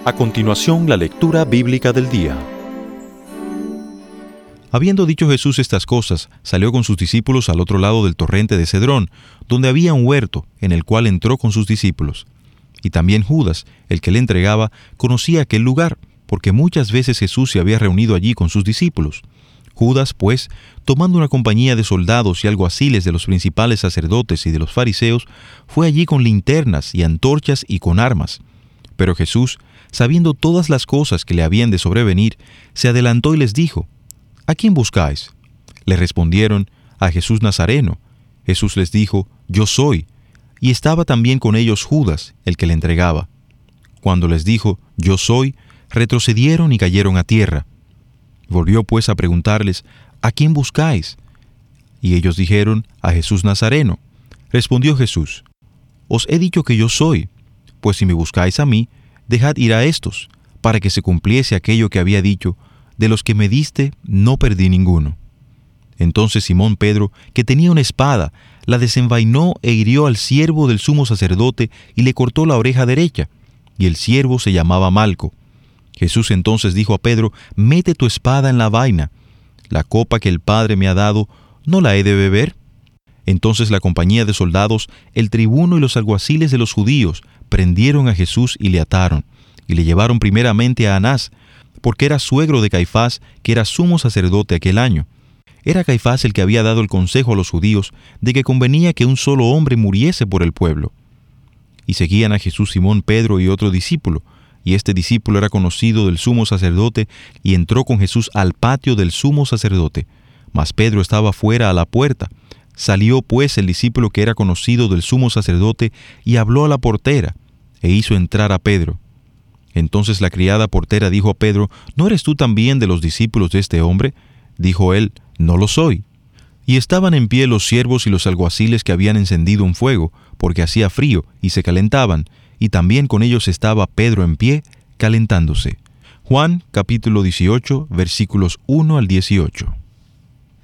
A continuación, la lectura bíblica del día. Habiendo dicho Jesús estas cosas, salió con sus discípulos al otro lado del torrente de Cedrón, donde había un huerto, en el cual entró con sus discípulos. Y también Judas, el que le entregaba, conocía aquel lugar, porque muchas veces Jesús se había reunido allí con sus discípulos. Judas, pues, tomando una compañía de soldados y alguaciles de los principales sacerdotes y de los fariseos, fue allí con linternas y antorchas y con armas. Pero Jesús, sabiendo todas las cosas que le habían de sobrevenir, se adelantó y les dijo: ¿A quién buscáis? Le respondieron: a Jesús Nazareno. Jesús les dijo: Yo soy. Y estaba también con ellos Judas, el que le entregaba. Cuando les dijo: Yo soy, retrocedieron y cayeron a tierra. Volvió pues a preguntarles: ¿A quién buscáis? Y ellos dijeron: a Jesús Nazareno. Respondió Jesús: Os he dicho que yo soy. Pues si me buscáis a mí, dejad ir a estos, para que se cumpliese aquello que había dicho: de los que me diste, no perdí ninguno. Entonces Simón Pedro, que tenía una espada, la desenvainó e hirió al siervo del sumo sacerdote y le cortó la oreja derecha, y el siervo se llamaba Malco. Jesús entonces dijo a Pedro: Mete tu espada en la vaina. La copa que el Padre me ha dado, ¿no la he de beber? Entonces la compañía de soldados, el tribuno y los alguaciles de los judíos prendieron a Jesús y le ataron, y le llevaron primeramente a Anás, porque era suegro de Caifás, que era sumo sacerdote aquel año. Era Caifás el que había dado el consejo a los judíos de que convenía que un solo hombre muriese por el pueblo. Y seguían a Jesús Simón Pedro y otro discípulo, y este discípulo era conocido del sumo sacerdote, y entró con Jesús al patio del sumo sacerdote. Mas Pedro estaba fuera a la puerta. Salió pues el discípulo que era conocido del sumo sacerdote, y habló a la portera, e hizo entrar a Pedro. Entonces la criada portera dijo a Pedro: ¿No eres tú también de los discípulos de este hombre? Dijo él: No lo soy. Y estaban en pie los siervos y los alguaciles que habían encendido un fuego, porque hacía frío, y se calentaban, y también con ellos estaba Pedro en pie, calentándose. Juan, capítulo 18, versículos 1 al 18.